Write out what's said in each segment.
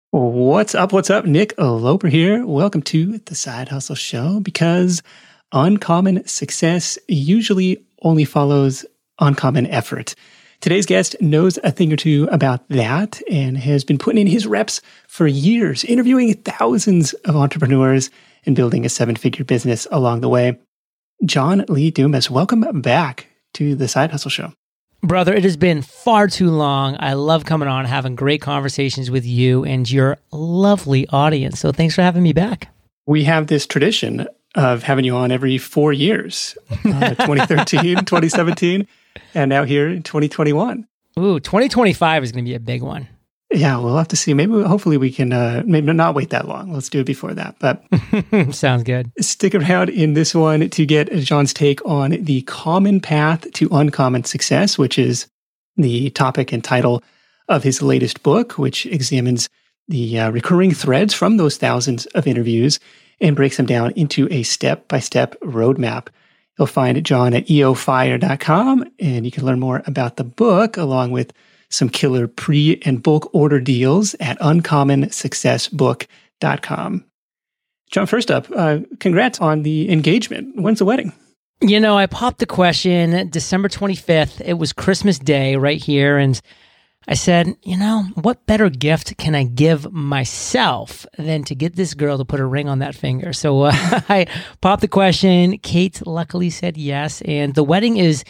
What's up? What's up? Nick Loper here. Welcome to the Side Hustle Show, because uncommon success usually only follows uncommon effort. Today's guest knows a thing or two about that and has been putting in his reps for years, interviewing thousands of entrepreneurs and building a seven-figure business along the way. John Lee Dumas, welcome back to the Side Hustle Show. Brother, it has been far too long. I love coming on, having great conversations with you and your lovely audience. So thanks for having me back. We have this tradition of having you on every 4 years, 2013, 2017, and now here in 2021. Ooh, 2025 is going to be a big one. Yeah, we'll have to see. Hopefully we can maybe not wait that long. Let's do it before that. But sounds good. Stick around in this one to get John's take on the common path to uncommon success, which is the topic and title of his latest book, which examines the recurring threads from those thousands of interviews and breaks them down into a step-by-step roadmap. You'll find John at eofire.com, and you can learn more about the book along with some killer pre- and bulk order deals at uncommonsuccessbook.com. John, first up, congrats on the engagement. When's the wedding? You know, I popped the question December 25th. It was Christmas Day right here. And I said, what better gift can I give myself than to get this girl to put a ring on that finger? So I popped the question. Kate luckily said yes. And the wedding is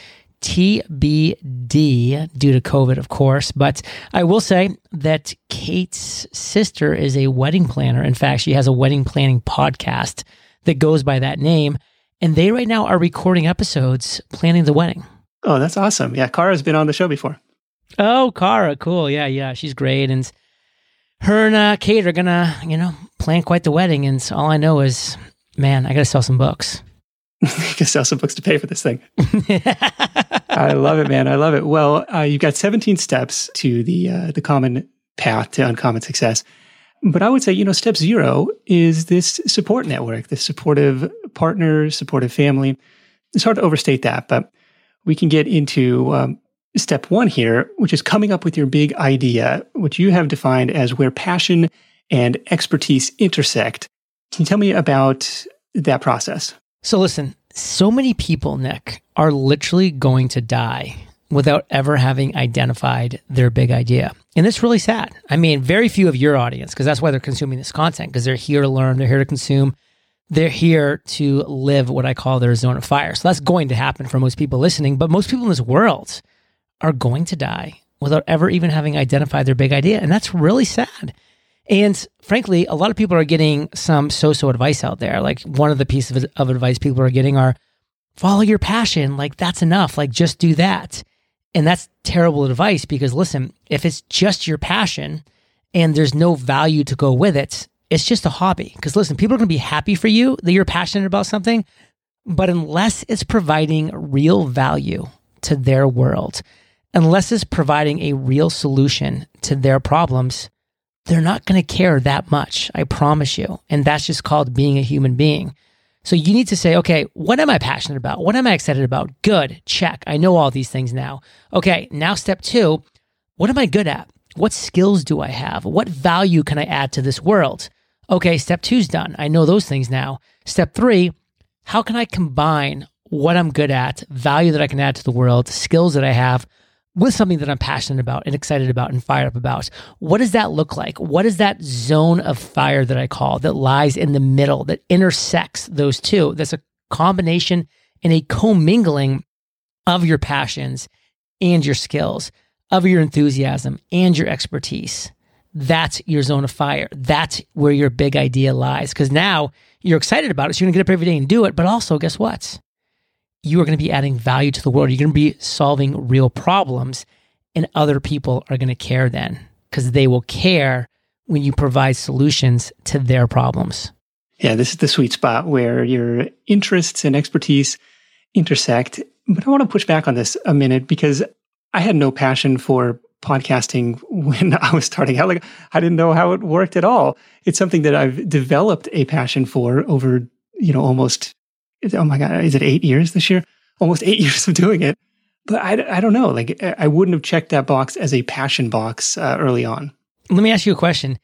TBD due to COVID, of course. But I will say that Kate's sister is a wedding planner. In fact, she has a wedding planning podcast that goes by that name. And they right now are recording episodes planning the wedding. Oh, that's awesome. Yeah, Kara's been on the show before. Oh, Kara. Cool. Yeah. She's great. And her and Kate are going to, plan quite the wedding. And all I know is, man, I got to sell some books. You can sell some books to pay for this thing. I love it, man. I love it. Well, you've got 17 steps to the common path to uncommon success. But I would say, step 0 is this support network, this supportive partner, supportive family. It's hard to overstate that, but we can get into step 1 here, which is coming up with your big idea, which you have defined as where passion and expertise intersect. Can you tell me about that process? So listen, so many people, Nick, are literally going to die without ever having identified their big idea. And it's really sad. I mean, very few of your audience, because that's why they're consuming this content, because they're here to learn, they're here to consume, they're here to live what I call their zone of fire. So that's going to happen for most people listening, but most people in this world are going to die without ever even having identified their big idea. And that's really sad. And frankly, a lot of people are getting some so-so advice out there. Like one of the pieces of advice people are getting are follow your passion. Like that's enough. Like just do that. And that's terrible advice because listen, if it's just your passion and there's no value to go with it, it's just a hobby. Because listen, people are going to be happy for you that you're passionate about something, but unless it's providing real value to their world, unless it's providing a real solution to their problems, they're not going to care that much, I promise you. And that's just called being a human being. So you need to say, okay, what am I passionate about? What am I excited about? Good, check. I know all these things now. Okay, now step 2, what am I good at? What skills do I have? What value can I add to this world? Okay, step 2's done. I know those things now. Step 3, how can I combine what I'm good at, value that I can add to the world, skills that I have, with something that I'm passionate about and excited about and fired up about? What does that look like? What is that zone of fire that I call that lies in the middle, that intersects those two? That's a combination and a commingling of your passions and your skills, of your enthusiasm and your expertise. That's your zone of fire. That's where your big idea lies. Because now you're excited about it, so you're going to get up every day and do it. But also, guess what? You are going to be adding value to the world. You're going to be solving real problems, and other people are going to care then because they will care when you provide solutions to their problems. Yeah, this is the sweet spot where your interests and expertise intersect. But I want to push back on this a minute because I had no passion for podcasting when I was starting out. Like, I didn't know how it worked at all. It's something that I've developed a passion for over, almost, oh my God, is it 8 years this year? Almost 8 years of doing it. But I don't know. Like, I wouldn't have checked that box as a passion box early on. Let me ask you a question.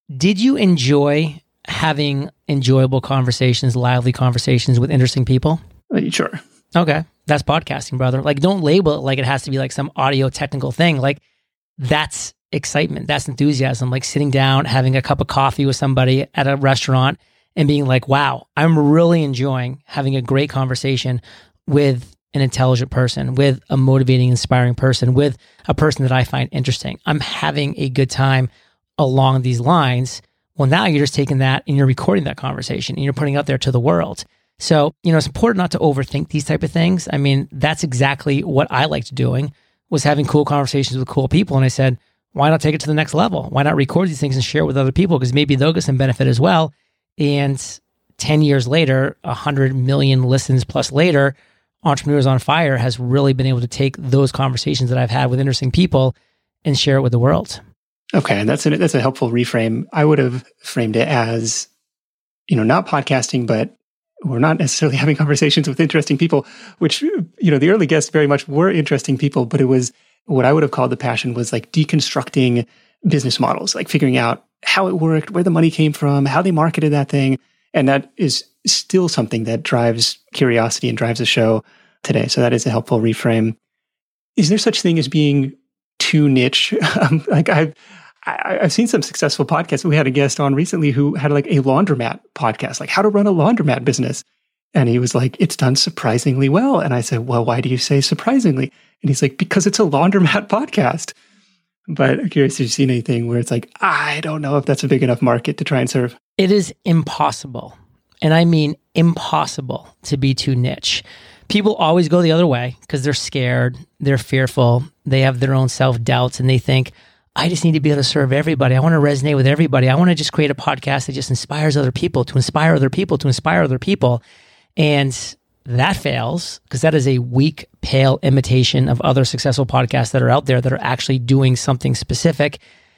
did you enjoy having enjoyable conversations, lively conversations with interesting people? Sure. Okay. That's podcasting, brother. Like, don't label it like it has to be like some audio technical thing. Like, that's excitement. That's enthusiasm. Like sitting down, having a cup of coffee with somebody at a restaurant and being like, wow, I'm really enjoying having a great conversation with an intelligent person, with a motivating, inspiring person, with a person that I find interesting. I'm having a good time along these lines. Well, now you're just taking that and you're recording that conversation and you're putting it out there to the world. So, it's important not to overthink these type of things. I mean, that's exactly what I liked doing, was having cool conversations with cool people. And I said, why not take it to the next level? Why not record these things and share it with other people? Because maybe they'll get some benefit as well. And 10 years later, 100 million listens plus later, Entrepreneurs on Fire has really been able to take those conversations that I've had with interesting people and share it with the world. Okay, and that's a helpful reframe. I would have framed it as, not podcasting, but we're not necessarily having conversations with interesting people, which, the early guests very much were interesting people, but it was what I would have called the passion was like deconstructing business models, like figuring out how it worked, where the money came from, how they marketed that thing. And that is still something that drives curiosity and drives the show today. So that is a helpful reframe. Is there such thing as being too niche? Like I've seen some successful podcasts. We had a guest on recently who had like a laundromat podcast, like how to run a laundromat business. And he was like, it's done surprisingly well. And I said, well, why do you say surprisingly? And he's like, because it's a laundromat podcast. But I'm curious if you've seen anything where it's like, I don't know if that's a big enough market to try and serve. It is impossible. And I mean impossible to be too niche. People always go the other way because they're scared, they're fearful, they have their own self-doubts, and they think, I just need to be able to serve everybody. I want to resonate with everybody. I want to just create a podcast that just inspires other people, to inspire other people, to inspire other people. And that fails because that is a weak, pale imitation of other successful podcasts that are out there that are actually doing something specific.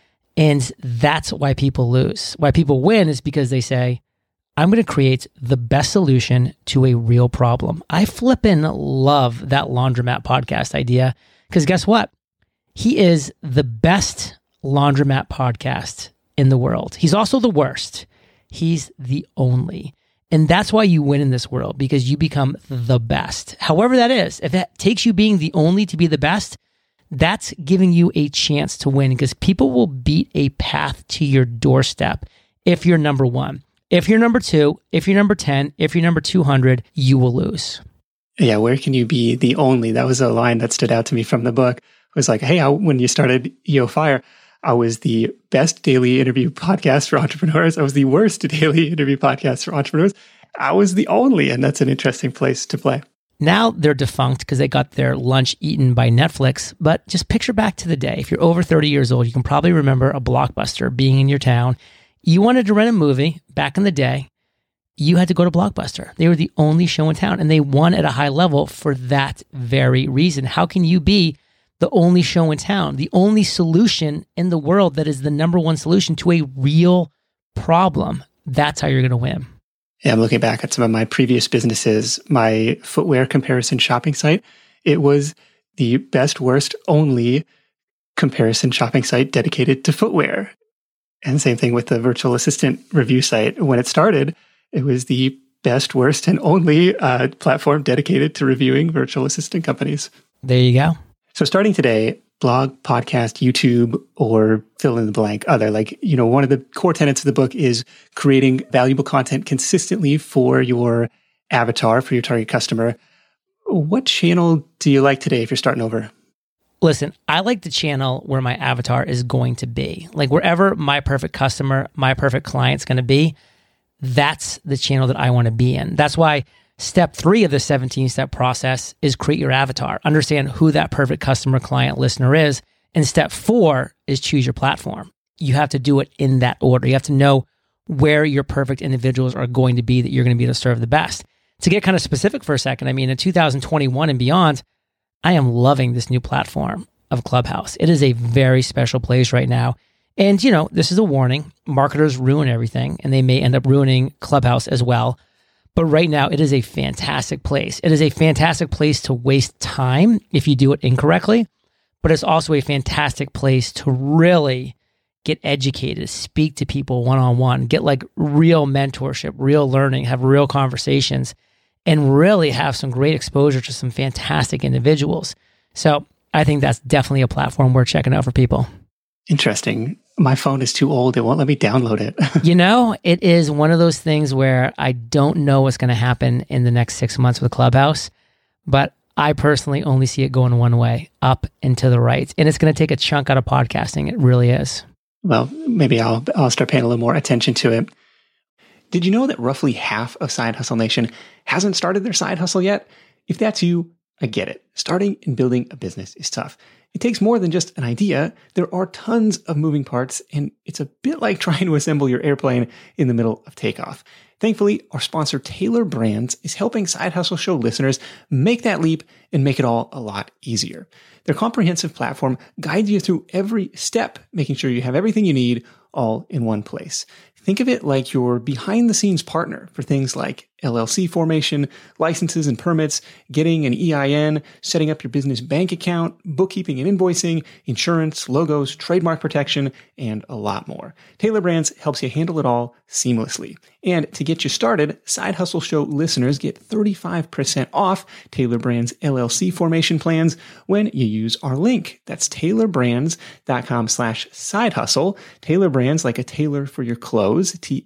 And that's why people lose. Why people win is because they say, I'm going to create the best solution to a real problem. I flippin' love that laundromat podcast idea because guess what? He is the best laundromat podcast in the world. He's also the worst. He's the only. And that's why you win in this world, because you become the best. However that is, if that takes you being the only to be the best, that's giving you a chance to win because people will beat a path to your doorstep if you're number one. If you're number two, if you're number 10, if you're number 200, you will lose. Yeah, where can you be the only? That was a line that stood out to me from the book. It was like, hey, when you started EO Fire, I was the best daily interview podcast for entrepreneurs. I was the worst daily interview podcast for entrepreneurs. I was the only, and that's an interesting place to play. Now they're defunct because they got their lunch eaten by Netflix. But just picture back to the day. If you're over 30 years old, you can probably remember a Blockbuster being in your town. You wanted to rent a movie back in the day. You had to go to Blockbuster. They were the only show in town, and they won at a high level for that very reason. How can you be the only show in town, the only solution in the world that is the number one solution to a real problem? That's how you're going to win. Yeah, I'm looking back at some of my previous businesses, my footwear comparison shopping site. It was the best, worst, only comparison shopping site dedicated to footwear. And same thing with the virtual assistant review site. When it started, it was the best, worst, and only platform dedicated to reviewing virtual assistant companies. There you go. So starting today, blog, podcast, YouTube, or fill in the blank other, one of the core tenets of the book is creating valuable content consistently for your avatar, for your target customer. What channel do you like today if you're starting over? Listen, I like the channel where my avatar is going to be. Like wherever my perfect customer, my perfect client's going to be, that's the channel that I want to be in. That's why step 3 of the 17-step process is create your avatar. Understand who that perfect customer, client, listener is. And step 4 is choose your platform. You have to do it in that order. You have to know where your perfect individuals are going to be that you're going to be able to serve the best. To get kind of specific for a second, I mean, in 2021 and beyond, I am loving this new platform of Clubhouse. It is a very special place right now. And, this is a warning. Marketers ruin everything, and they may end up ruining Clubhouse as well. But right now, it is a fantastic place. It is a fantastic place to waste time if you do it incorrectly, but it's also a fantastic place to really get educated, speak to people one-on-one, get like real mentorship, real learning, have real conversations, and really have some great exposure to some fantastic individuals. So I think that's definitely a platform worth checking out for people. Interesting. My phone is too old. It won't let me download it. It is one of those things where I don't know what's going to happen in the next 6 months with Clubhouse, but I personally only see it going one way, up and to the right. And it's going to take a chunk out of podcasting. It really is. Well, maybe I'll start paying a little more attention to it. Did you know that roughly half of Side Hustle Nation hasn't started their side hustle yet? If that's you, I get it. Starting and building a business is tough. It takes more than just an idea. There are tons of moving parts, and it's a bit like trying to assemble your airplane in the middle of takeoff. Thankfully, our sponsor, Tailor Brands, is helping Side Hustle Show listeners make that leap and make it all a lot easier. Their comprehensive platform guides you through every step, making sure you have everything you need all in one place. Think of it like your behind-the-scenes partner for things like LLC formation, licenses and permits, getting an EIN, setting up your business bank account, bookkeeping and invoicing, insurance, logos, trademark protection, and a lot more. Tailor Brands helps you handle it all seamlessly. And to get you started, Side Hustle Show listeners get 35% off Tailor Brands LLC formation plans when you use our link. That's tailorbrands.com/side hustle. Tailor Brands, like a tailor for your clothes,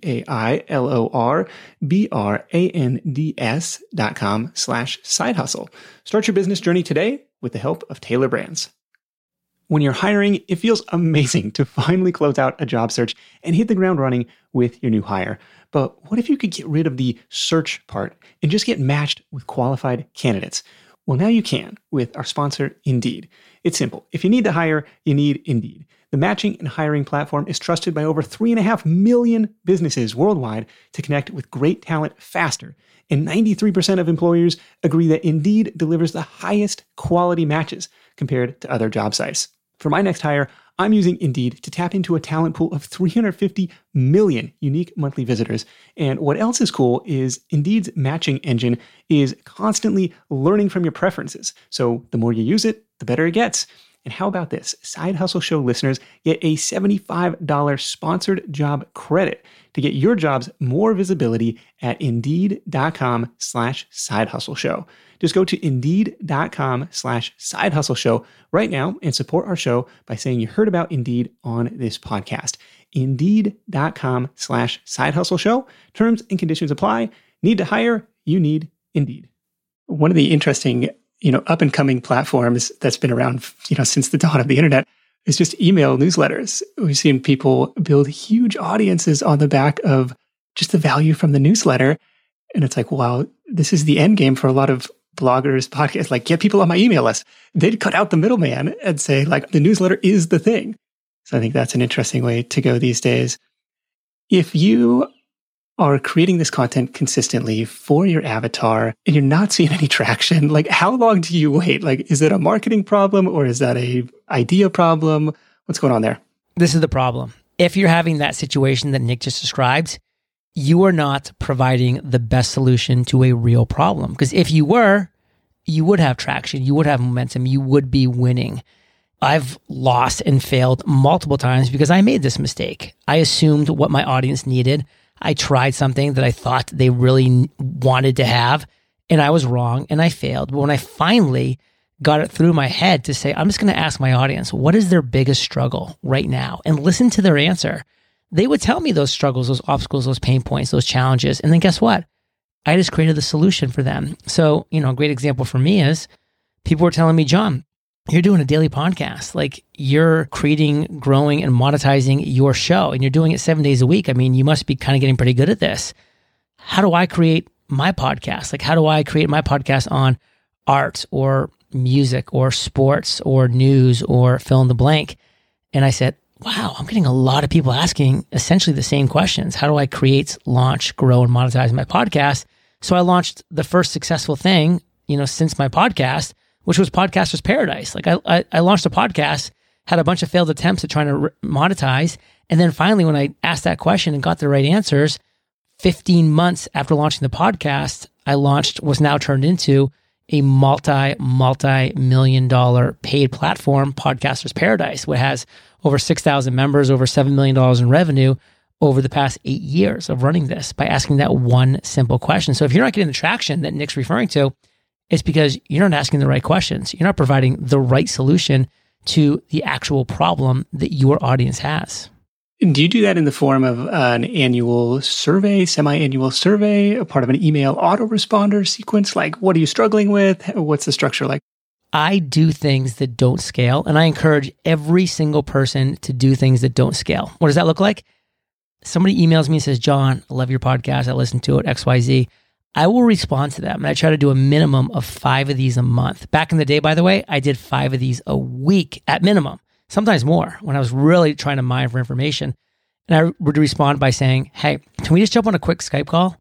TAILORBRANDS.com/side hustle. Start your business journey today with the help of Tailor Brands. When you're hiring, it feels amazing to finally close out a job search and hit the ground running with your new hire. But what if you could get rid of the search part and just get matched with qualified candidates? Well, now you can with our sponsor, Indeed. It's simple. If you need to hire, you need Indeed. The matching and hiring platform is trusted by over 3.5 million businesses worldwide to connect with great talent faster. And 93% of employers agree that Indeed delivers the highest quality matches compared to other job sites. For my next hire, I'm using Indeed to tap into a talent pool of 350 million unique monthly visitors. And what else is cool is Indeed's matching engine is constantly learning from your preferences. So the more you use it, the better it gets. And how about this? Side Hustle Show listeners get a $75 sponsored job credit to get your jobs more visibility at Indeed.com/Side Hustle Show. Just go to Indeed.com/Side Hustle Show right now and support our show by saying you heard about Indeed on this podcast. Indeed.com/Side Hustle Show. Terms and conditions apply. Need to hire? You need Indeed. One of the interesting up and coming platforms that's been around, since the dawn of the internet is just email newsletters. We've seen people build huge audiences on the back of just the value from the newsletter. And it's like, wow, this is the end game for a lot of bloggers, podcasts, like get people on my email list. They'd cut out the middleman and say like the newsletter is the thing. So I think that's an interesting way to go these days. If you are creating this content consistently for your avatar and you're not seeing any traction, like how long do you wait? Like, is it a marketing problem or is that a idea problem? What's going on there? This is the problem. If you're having that situation that Nick just described, you are not providing the best solution to a real problem. Because if you were, you would have traction, you would have momentum, you would be winning. I've lost and failed multiple times because I made this mistake. I assumed what my audience needed. I tried something that I thought they really wanted to have, and I was wrong and I failed. But when I finally got it through my head to say, I'm just going to ask my audience, what is their biggest struggle right now? And listen to their answer. They would tell me those struggles, those obstacles, those pain points, those challenges. And then guess what? I just created the solution for them. So, a great example for me is people were telling me, John, you're doing a daily podcast. Like you're creating, growing, and monetizing your show, and you're doing it 7 days a week. I mean, you must be kind of getting pretty good at this. How do I create my podcast? Like, how do I create my podcast on art or music or sports or news or fill in the blank? And I said, wow, I'm getting a lot of people asking essentially the same questions. How do I create, launch, grow, and monetize my podcast? So I launched the first successful thing, since my podcast, which was Podcaster's Paradise. Like I launched a podcast, had a bunch of failed attempts at trying to monetize. And then finally, when I asked that question and got the right answers, 15 months after launching the podcast, I launched what's now turned into a multi-million dollar paid platform, Podcasters Paradise, which has over 6,000 members, over $7 million in revenue over the past 8 years of running this by asking that one simple question. So if you're not getting the traction that Nick's referring to, it's because you're not asking the right questions. You're not providing the right solution to the actual problem that your audience has. Do you do that in the form of an annual survey, semi-annual survey, a part of an email autoresponder sequence? Like, what are you struggling with? What's the structure like? I do things that don't scale, and I encourage every single person to do things that don't scale. What does that look like? Somebody emails me and says, John, I love your podcast. I listen to it, XYZ. I will respond to them, and I try to do a minimum of 5 of these a month. Back in the day, by the way, I did 5 of these a week at minimum. Sometimes more when I was really trying to mine for information. And I would respond by saying, hey, can we just jump on a quick Skype call?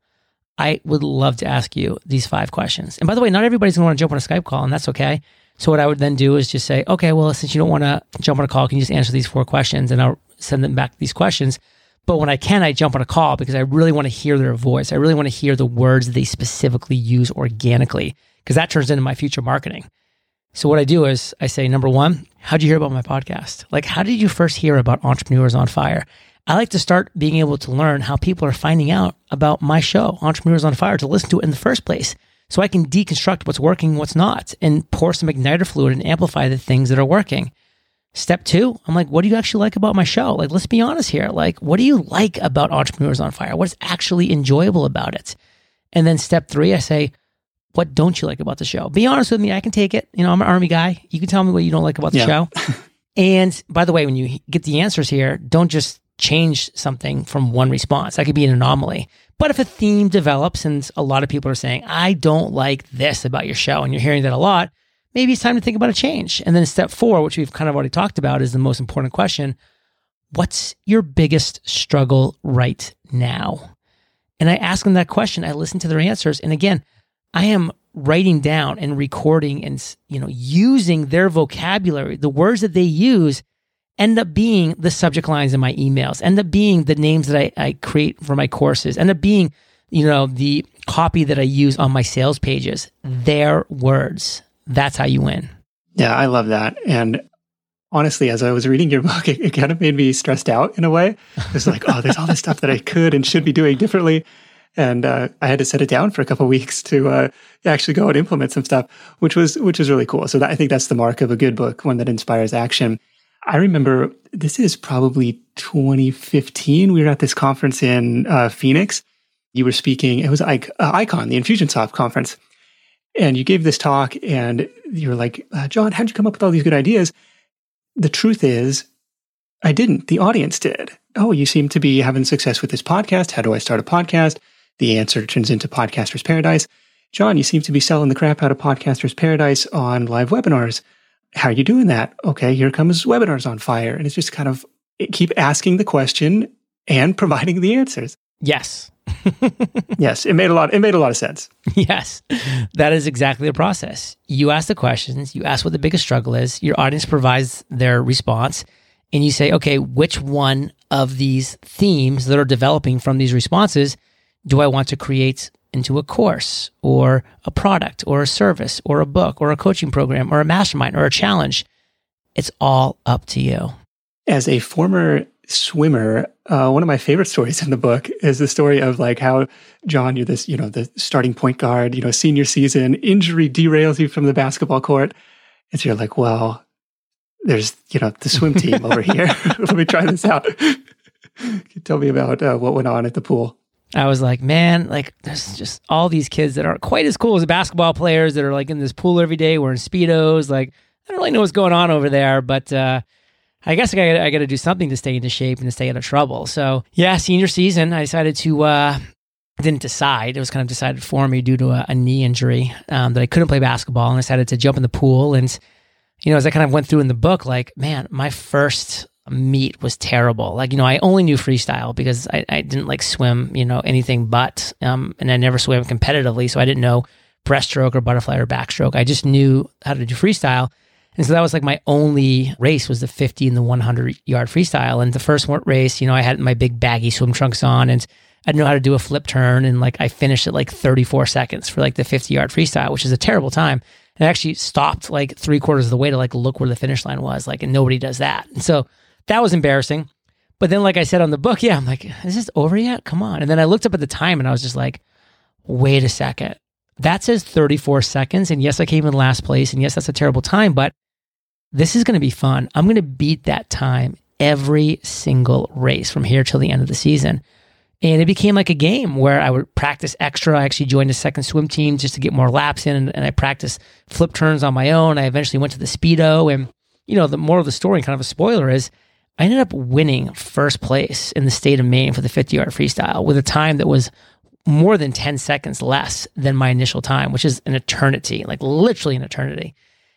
I would love to ask you these 5 questions. And by the way, not everybody's going to want to jump on a Skype call, and that's okay. So what I would then do is just say, okay, well, since you don't want to jump on a call, can you just answer these 4 questions? And I'll send them back these questions. But when I can, I jump on a call because I really want to hear their voice. I really want to hear the words that they specifically use organically, because that turns into my future marketing. So what I do is I say, number 1, how'd you hear about my podcast? Like, how did you first hear about Entrepreneurs on Fire? I like to start being able to learn how people are finding out about my show, Entrepreneurs on Fire, to listen to it in the first place. So I can deconstruct what's working, what's not, and pour some igniter fluid and amplify the things that are working. Step 2, I'm like, what do you actually like about my show? Like, let's be honest here. Like, what do you like about Entrepreneurs on Fire? What's actually enjoyable about it? And then step 3, I say, what don't you like about the show? Be honest with me. I can take it. You know, I'm an Army guy. You can tell me what you don't like about the show. And by the way, when you get the answers here, don't just change something from one response. That could be an anomaly. But if a theme develops and a lot of people are saying, I don't like this about your show, and you're hearing that a lot, maybe it's time to think about a change. And then step 4, which we've kind of already talked about, is the most important question. What's your biggest struggle right now? And I ask them that question. I listen to their answers. And again, I am writing down and recording and, using their vocabulary. The words that they use end up being the subject lines in my emails, end up being the names that I create for my courses, end up being, the copy that I use on my sales pages. Their words. That's how you win. Yeah, I love that. And honestly, as I was reading your book, it kind of made me stressed out in a way. It's like, oh, there's all this stuff that I could and should be doing differently. And I had to set it down for a couple of weeks to actually go and implement some stuff, which was really cool. So I think that's the mark of a good book, one that inspires action. I remember this is probably 2015. We were at this conference in Phoenix. You were speaking. It was Icon, the Infusionsoft conference. And you gave this talk and you were like, John, how'd you come up with all these good ideas? The truth is, I didn't. The audience did. Oh, you seem to be having success with this podcast. How do I start a podcast? The answer turns into Podcasters Paradise. John, you seem to be selling the crap out of Podcasters Paradise on live webinars. How are you doing that? Okay, here comes Webinars on Fire. And it's just kind of keep asking the question and providing the answers. Yes. Yes, it made a lot of sense. Yes, that is exactly the process. You ask the questions, you ask what the biggest struggle is, your audience provides their response, and you say, okay, which one of these themes that are developing from these responses do I want to create into a course or a product or a service or a book or a coaching program or a mastermind or a challenge? It's all up to you. As a former swimmer, one of my favorite stories in the book is the story of like how, John, you're this, the starting point guard, senior season, injury derails you from the basketball court. And so you're like, well, there's, the swim team over here. Let me try this out. Tell me about what went on at the pool. I was like, man, there's just all these kids that aren't quite as cool as the basketball players that are like in this pool every day wearing Speedos. Like, I don't really know what's going on over there, but I guess I got to do something to stay into shape and to stay out of trouble. So yeah, senior season, I decided to, didn't decide. It was kind of decided for me due to a knee injury that I couldn't play basketball, and I decided to jump in the pool. And, as I kind of went through in the book, like, man, my first meet was terrible. Like, I only knew freestyle because I didn't swim, anything but, and I never swam competitively. So I didn't know breaststroke or butterfly or backstroke. I just knew how to do freestyle. And so that was my only race was the 50 and the 100 yard freestyle. And the first race, I had my big baggy swim trunks on and I didn't know how to do a flip turn. And like, I finished at like 34 seconds for like the 50-yard freestyle, which is a terrible time. And I actually stopped like 3/4 of the way to like look where the finish line was, like, and nobody does that. And so that was embarrassing. But then, like I said on the book, I'm like, is this over yet? Come on. And then I looked up at the time and I was just like, wait a second. That says 34 seconds. And yes, I came in last place. And yes, that's a terrible time, but this is going to be fun. I'm going to beat that time every single race from here till the end of the season. And it became like a game where I would practice extra. I actually joined a second swim team just to get more laps in. And I practiced flip turns on my own. I eventually went to the Speedo. And, the moral of the story, kind of a spoiler, is I ended up winning first place in the state of Maine for the 50-yard freestyle with a time that was more than 10 seconds less than my initial time, which is an eternity, like literally an eternity.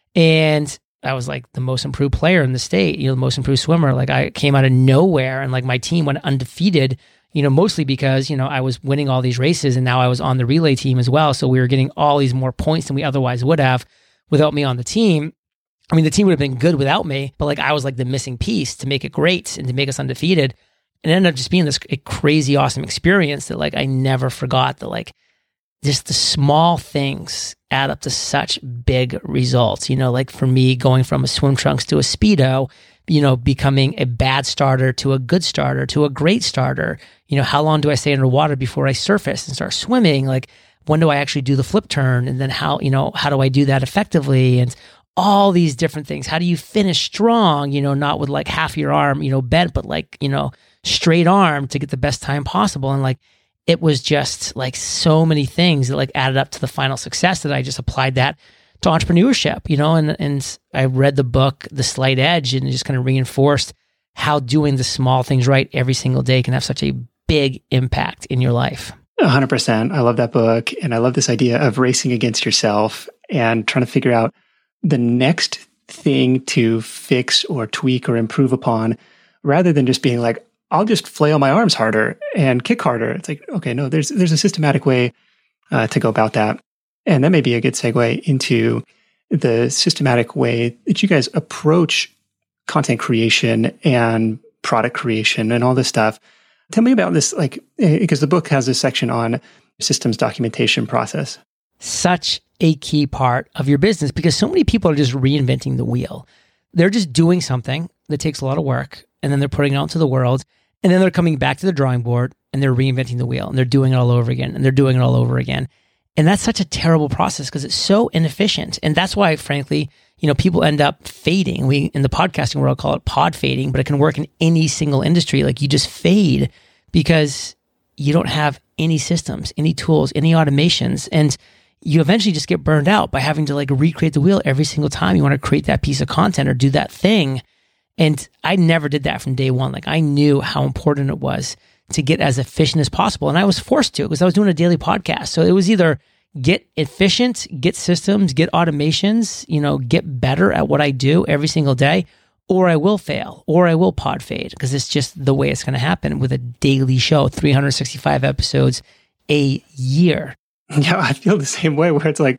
And I was like the most improved player in the state, the most improved swimmer. Like I came out of nowhere and like my team went undefeated, mostly because, I was winning all these races and now I was on the relay team as well. So we were getting all these more points than we otherwise would have without me on the team. I mean, the team would have been good without me, but like I was like the missing piece to make it great and to make us undefeated. And it ended up just being this crazy, awesome experience that like I never forgot, that like just the small things add up to such big results. Like for me, going from a swim trunks to a Speedo, becoming a bad starter to a good starter to a great starter. How long do I stay underwater before I surface and start swimming? Like when do I actually do the flip turn? And then how do I do that effectively? And all these different things. How do you finish strong, not with like half your arm, bent, but like, straight arm to get the best time possible. And like, it was just like so many things that like added up to the final success that I just applied that to entrepreneurship, and I read the book, The Slight Edge, and it just kind of reinforced how doing the small things right every single day can have such a big impact in your life. 100%. I love that book. And I love this idea of racing against yourself and trying to figure out the next thing to fix or tweak or improve upon, rather than just being like, I'll just flail my arms harder and kick harder. It's like, okay, no, there's a systematic way to go about that. And that may be a good segue into the systematic way that you guys approach content creation and product creation and all this stuff. Tell me about this, like, because the book has this section on systems documentation process. Such a key part of your business, because so many people are just reinventing the wheel. They're just doing something that takes a lot of work, and then they're putting it out into the world, and then they're coming back to the drawing board and they're reinventing the wheel and they're doing it all over again and they're doing it all over again. And that's such a terrible process because it's so inefficient. And that's why, frankly, people end up fading. We, in the podcasting world, call it pod fading, but it can work in any single industry. Like you just fade because you don't have any systems, any tools, any automations. And you eventually just get burned out by having to like recreate the wheel every single time you want to create that piece of content or do that thing. And I never did that from day one. Like I knew how important it was to get as efficient as possible. And I was forced to because I was doing a daily podcast. So it was either get efficient, get systems, get automations, get better at what I do every single day, or I will fail, or I will pod fade, because it's just the way it's going to happen with a daily show, 365 episodes a year. Yeah, I feel the same way where it's like,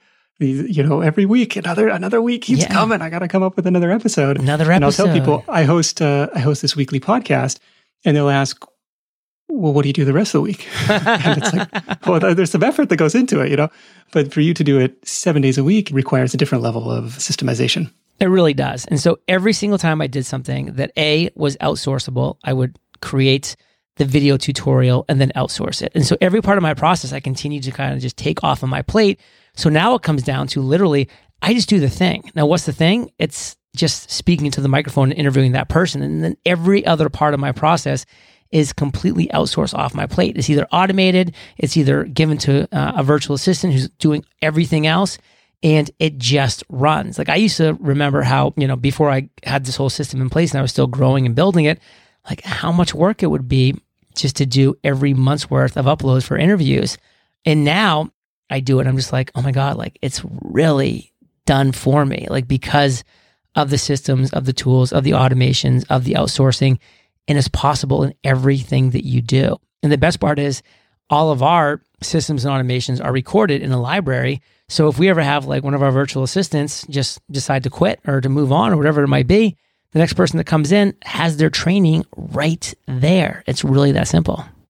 every week, another week keeps coming. I got to come up with another episode. And I'll tell people I host this weekly podcast, and they'll ask, well, what do you do the rest of the week? And it's like, well, there's some effort that goes into it, but for you to do it 7 days a week requires a different level of systemization. It really does. And so every single time I did something that was outsourceable, I would create the video tutorial and then outsource it. And so every part of my process, I continue to kind of just take off of my plate. So now it comes down to literally, I just do the thing. Now, what's the thing? It's just speaking to the microphone and interviewing that person. And then every other part of my process is completely outsourced off my plate. It's either automated, it's either given to a virtual assistant who's doing everything else, and it just runs. Like I used to remember how, before I had this whole system in place and I was still growing and building it, like how much work it would be just to do every month's worth of uploads for interviews. And now I do it. I'm just like, oh my God, like it's really done for me. Like because of the systems, of the tools, of the automations, of the outsourcing, and it's possible in everything that you do. And the best part is all of our systems and automations are recorded in a library. So if we ever have like one of our virtual assistants just decide to quit or to move on or whatever it might be, the next person that comes in has their training right there. It's really that simple.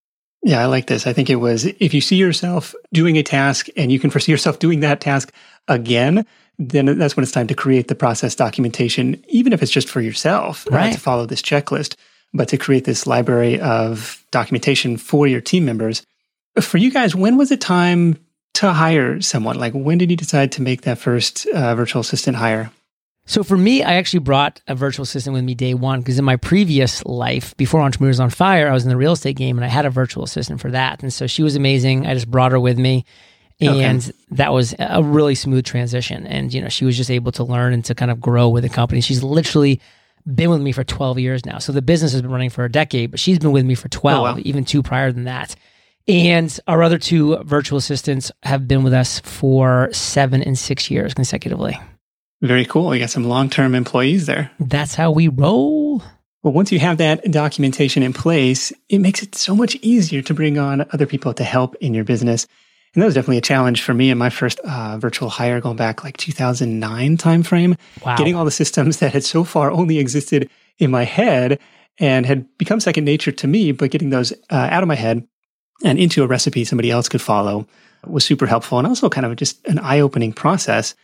Yeah, I like this. I think it was, if you see yourself doing a task and you can foresee yourself doing that task again, then that's when it's time to create the process documentation, even if it's just for yourself, right, to follow this checklist, but to create this library of documentation for your team members. For you guys, when was it time to hire someone? Like, when did you decide to make that first virtual assistant hire? So for me, I actually brought a virtual assistant with me day one, because in my previous life, before Entrepreneurs on Fire, I was in the real estate game and I had a virtual assistant for that. And so she was amazing. I just brought her with me. And that was a really smooth transition. And, she was just able to learn and to kind of grow with the company. She's literally been with me for 12 years now. So the business has been running for a decade, but she's been with me for 12, even 2 prior than that. And our other 2 virtual assistants have been with us for 7 and 6 years consecutively. Very cool. You got some long-term employees there. That's how we roll. Well, once you have that documentation in place, it makes it so much easier to bring on other people to help in your business. And that was definitely a challenge for me in my first virtual hire going back like 2009 timeframe. Wow. Getting all the systems that had so far only existed in my head and had become second nature to me, but getting those out of my head and into a recipe somebody else could follow was super helpful, and also kind of just an eye-opening process.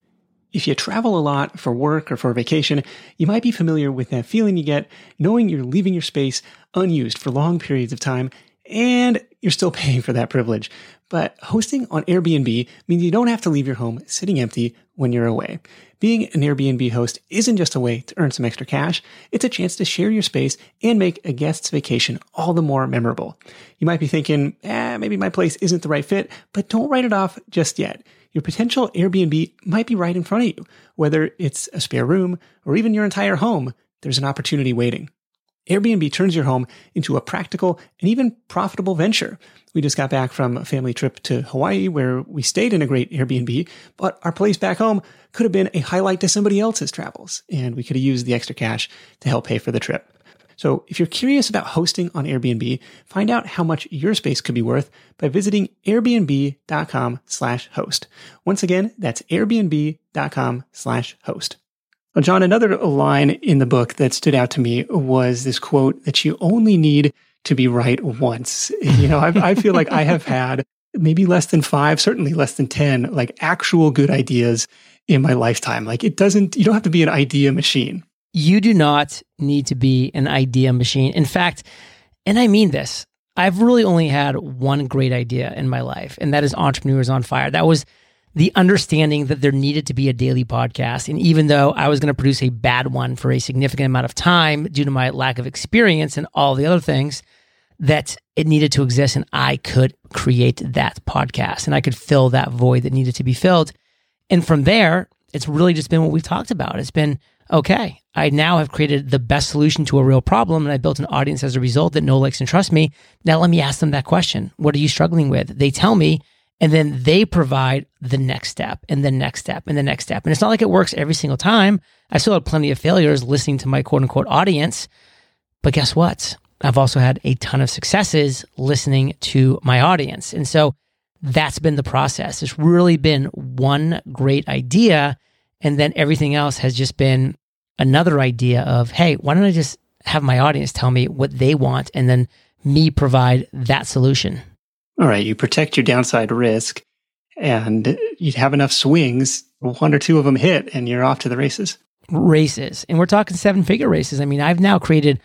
If you travel a lot for work or for vacation, you might be familiar with that feeling you get knowing you're leaving your space unused for long periods of time, and you're still paying for that privilege. But hosting on Airbnb means you don't have to leave your home sitting empty when you're away. Being an Airbnb host isn't just a way to earn some extra cash, it's a chance to share your space and make a guest's vacation all the more memorable. You might be thinking, maybe my place isn't the right fit, but don't write it off just yet. Your potential Airbnb might be right in front of you. Whether it's a spare room or even your entire home, there's an opportunity waiting. Airbnb turns your home into a practical and even profitable venture. We just got back from a family trip to Hawaii where we stayed in a great Airbnb, but our place back home could have been a highlight to somebody else's travels, and we could have used the extra cash to help pay for the trip. So if you're curious about hosting on Airbnb, find out how much your space could be worth by visiting airbnb.com/host. Once again, that's airbnb.com/host. Well, John, another line in the book that stood out to me was this quote that you only need to be right once. I feel like I have had maybe less than 5, certainly less than 10, like actual good ideas in my lifetime. Like you don't have to be an idea machine. You do not need to be an idea machine. In fact, and I mean this, I've really only had one great idea in my life, and that is Entrepreneurs on Fire. That was the understanding that there needed to be a daily podcast. And even though I was going to produce a bad one for a significant amount of time due to my lack of experience and all the other things, that it needed to exist and I could create that podcast and I could fill that void that needed to be filled. And from there, it's really just been what we've talked about. It's been, okay, I now have created the best solution to a real problem and I built an audience as a result that know, likes, and trust me. Now let me ask them that question. What are you struggling with? They tell me, and then they provide the next step and the next step and the next step. And it's not like it works every single time. I still had plenty of failures listening to my quote unquote audience. But guess what? I've also had a ton of successes listening to my audience. And so that's been the process. It's really been one great idea. And then everything else has just been another idea of, hey, why don't I just have my audience tell me what they want and then me provide that solution? All right, you protect your downside risk and you'd have enough swings, 1 or 2 of them hit and you're off to the races. Races. And we're talking 7-figure races. I mean, I've now created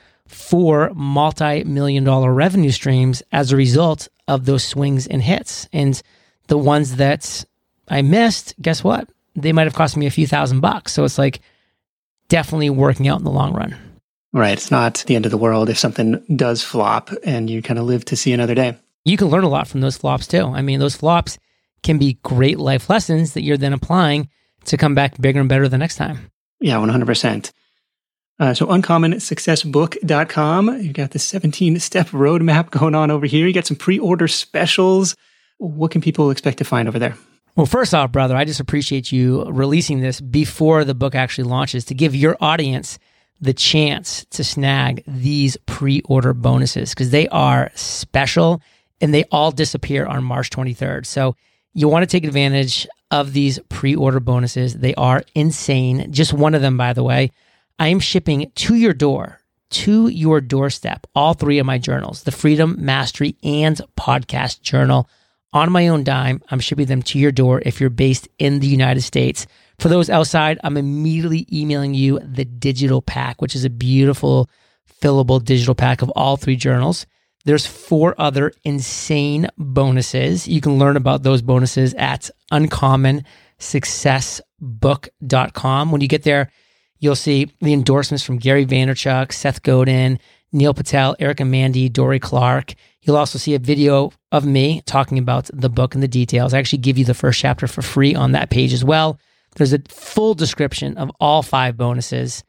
4 multi-million-dollar revenue streams as a result of those swings and hits. And the ones that I missed, guess what? They might have cost me a few $1,000. So it's like definitely working out in the long run. Right. It's not the end of the world if something does flop and you kind of live to see another day. You can learn a lot from those flops too. I mean, those flops can be great life lessons that you're then applying to come back bigger and better the next time. Yeah, 100%. So uncommonsuccessbook.com. You've got the 17-step roadmap going on over here. You got some pre-order specials. What can people expect to find over there? Well, first off, brother, I just appreciate you releasing this before the book actually launches to give your audience the chance to snag these pre-order bonuses because they are special and they all disappear on March 23rd. So you want to take advantage of these pre-order bonuses. They are insane. Just one of them, by the way, I am shipping to your door to your doorstep. All 3 of my journals, the Freedom, Mastery, and Podcast Journal. On my own dime, I'm shipping them to your door if you're based in the United States. For those outside, I'm immediately emailing you the digital pack, which is a beautiful, fillable digital pack of all 3 journals. There's 4 other insane bonuses. You can learn about those bonuses at uncommonsuccessbook.com. When you get there, you'll see the endorsements from Gary Vaynerchuk, Seth Godin, Neil Patel, Erica Mandy, Dory Clark. You'll also see a video of me talking about the book and the details. I actually give you the first chapter for free on that page as well. There's a full description of all 5 bonuses,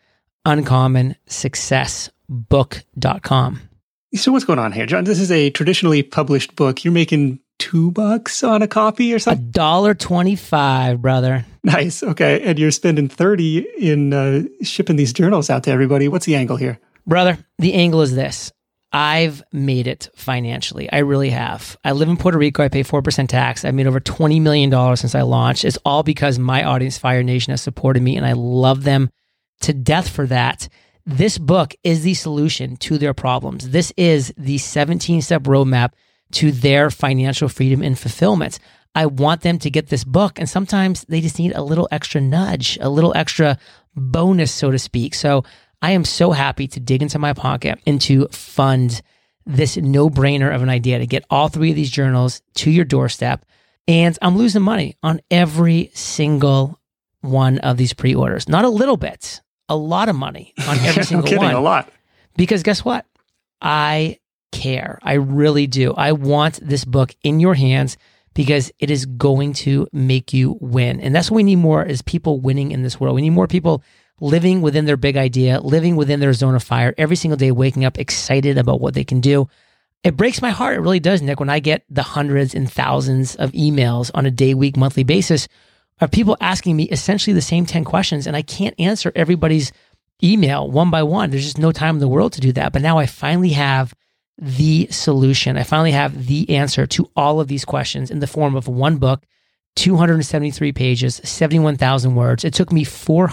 uncommonsuccessbook.com. So what's going on here, John? This is a traditionally published book. You're making $2 on a copy or something? $1.25, brother. Nice. Okay. And you're spending $30 in shipping these journals out to everybody. What's the angle here? Brother, the angle is this. I've made it financially. I really have. I live in Puerto Rico. I pay 4% tax. I've made over $20 million since I launched. It's all because my audience, Fire Nation, has supported me, and I love them to death for that. This book is the solution to their problems. This is the 17-step roadmap to their financial freedom and fulfillment. I want them to get this book, and sometimes they just need a little extra nudge, a little extra bonus, so to speak. So I am so happy to dig into my pocket and to fund this no-brainer of an idea to get all 3 of these journals to your doorstep. And I'm losing money on every single one of these pre-orders. Not a little bit, a lot of money on every single one. A lot. Because guess what? I care. I really do. I want this book in your hands because it is going to make you win. And that's what we need more is people winning in this world. We need more people living within their big idea, living within their zone of fire, every single day waking up excited about what they can do. It breaks my heart. It really does, Nick, when I get the hundreds and thousands of emails on a day, week, monthly basis of people asking me essentially the same 10 questions, and I can't answer everybody's email one by one. There's just no time in the world to do that. But now I finally have the solution. I finally have the answer to all of these questions in the form of one book, 273 pages, 71,000 words. It took me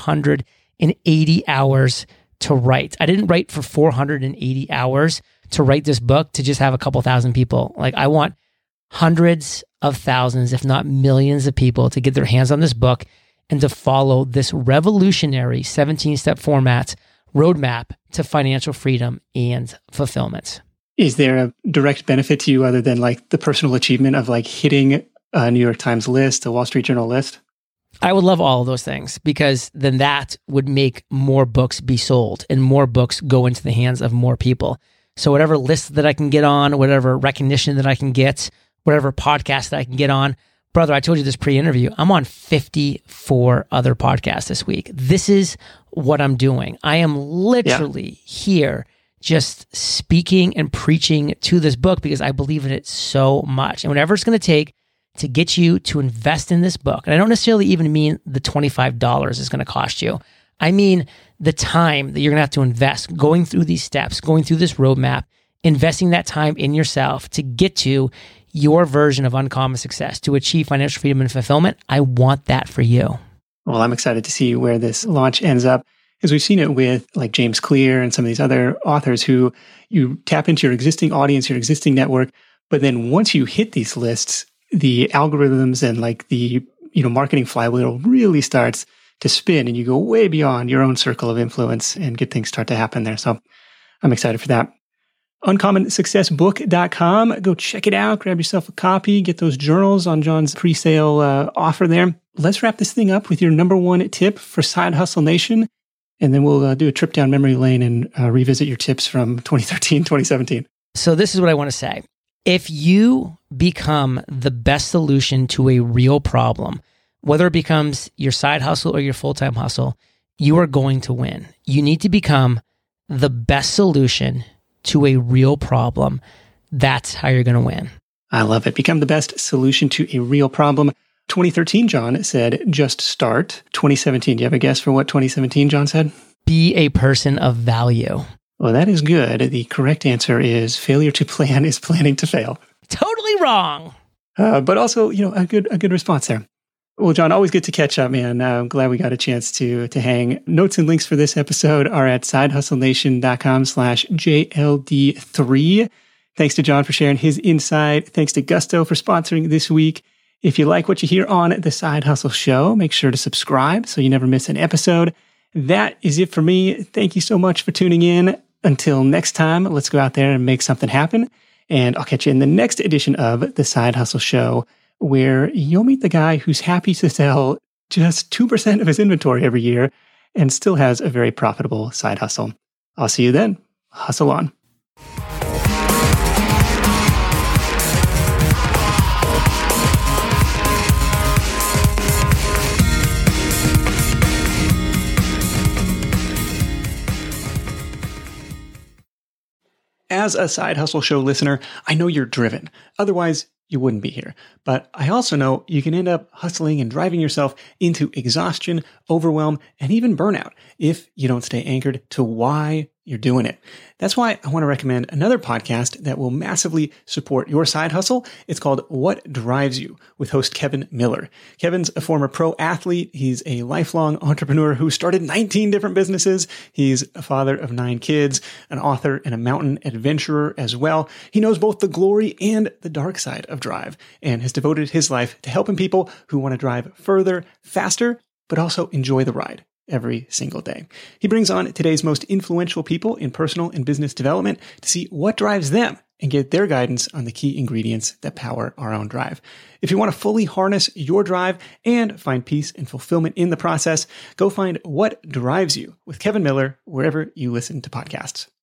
480 hours to write. I didn't write for 480 hours to write this book to just have a couple thousand people. Like, I want hundreds of thousands, if not millions of people to get their hands on this book and to follow this revolutionary 17-step format roadmap to financial freedom and fulfillment. Is there a direct benefit to you other than like the personal achievement of like hitting a New York Times list, a Wall Street Journal list? I would love all of those things because then that would make more books be sold and more books go into the hands of more people. So whatever list that I can get on, whatever recognition that I can get, whatever podcast that I can get on, brother, I told you this pre-interview, I'm on 54 other podcasts this week. This is what I'm doing. I am literally here just speaking and preaching to this book because I believe in it so much. And whatever it's going to take to get you to invest in this book, and I don't necessarily even mean the $25 is going to cost you. I mean the time that you're going to have to invest going through these steps, going through this roadmap, investing that time in yourself to get to your version of uncommon success, to achieve financial freedom and fulfillment. I want that for you. Well, I'm excited to see where this launch ends up, as we've seen it with like James Clear and some of these other authors who you tap into your existing audience, your existing network. But then once you hit these lists, the algorithms and like the, marketing flywheel really starts to spin and you go way beyond your own circle of influence and good things start to happen there. So I'm excited for that. UncommonSuccessBook.com. Go check it out. Grab yourself a copy. Get those journals on John's pre-sale offer there. Let's wrap this thing up with your number one tip for Side Hustle Nation. And then we'll do a trip down memory lane and revisit your tips from 2013, 2017. So this is what I want to say. If you become the best solution to a real problem, whether it becomes your side hustle or your full-time hustle, you are going to win. You need to become the best solution to a real problem. That's how you're going to win. I love it. Become the best solution to a real problem. 2013, John said, just start. 2017, do you have a guess for what 2017, John said? Be a person of value. Well, that is good. The correct answer is failure to plan is planning to fail. Totally wrong. But also, a good response there. Well, John, always good to catch up, man. I'm glad we got a chance to hang. Notes and links for this episode are at sidehustlenation.com/JLD3. Thanks to John for sharing his insight. Thanks to Gusto for sponsoring this week. If you like what you hear on The Side Hustle Show, make sure to subscribe so you never miss an episode. That is it for me. Thank you so much for tuning in. Until next time, let's go out there and make something happen. And I'll catch you in the next edition of The Side Hustle Show, where you'll meet the guy who's happy to sell just 2% of his inventory every year and still has a very profitable side hustle. I'll see you then. Hustle on. As a Side Hustle Show listener, I know you're driven. Otherwise, you wouldn't be here. But I also know you can end up hustling and driving yourself into exhaustion, overwhelm, and even burnout if you don't stay anchored to why you're doing it. That's why I want to recommend another podcast that will massively support your side hustle. It's called What Drives You with host Kevin Miller. Kevin's a former pro athlete. He's a lifelong entrepreneur who started 19 different businesses. He's a father of 9 kids, an author and a mountain adventurer as well. He knows both the glory and the dark side of drive and has devoted his life to helping people who want to drive further, faster, but also enjoy the ride every single day. He brings on today's most influential people in personal and business development to see what drives them and get their guidance on the key ingredients that power our own drive. If you want to fully harness your drive and find peace and fulfillment in the process, go find What Drives You with Kevin Miller wherever you listen to podcasts.